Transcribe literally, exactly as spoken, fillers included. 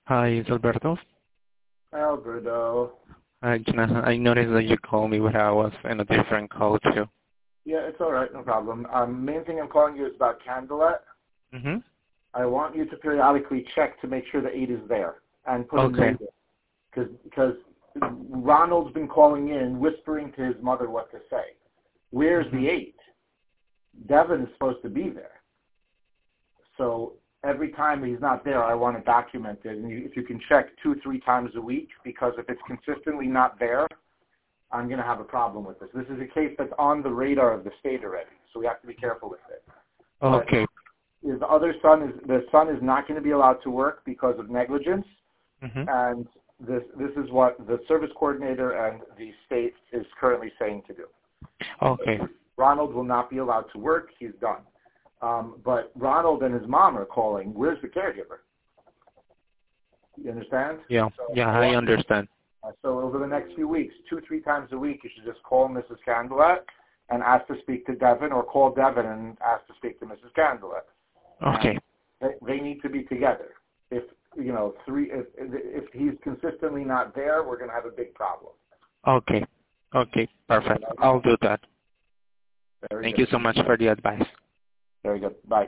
Hi, it's Alberto. Alberto. I, I noticed that you called me, but I was in a different call too. Yeah, it's all right, no problem. Um, main thing I'm calling you is about Candilet. Mm-hmm. I want you to periodically check to make sure the eight is there and put a Okay. note in. Because because Ronald's been calling in, whispering to his mother what to say. Where's Mm-hmm. the eight? Devin is supposed to be there. So every time he's not there, I want to document it. And you, if you can check two, three times a week, because if it's consistently not there, I'm going to have a problem with this. This is a case that's on the radar of the state already, so we have to be careful with it. Okay. But his other son is the son is not going to be allowed to work because of negligence, Mm-hmm. and this this is what the service coordinator and the state is currently saying to do. Okay. Ronald will not be allowed to work. He's done. Um, but Ronald and his mom are calling. Where's the caregiver? You understand? Yeah. So, Yeah, I understand. Uh, so over the next few weeks, two, three times a week, you should just call Missus Candelat and ask to speak to Devin, or call Devin and ask to speak to Missus Candelat. Okay. They, they need to be together. If you know three, if if he's consistently not there, we're going to have a big problem. Okay. Okay. Perfect. I'll do that. Very Thank good. you so much for the advice. Very good. Bye.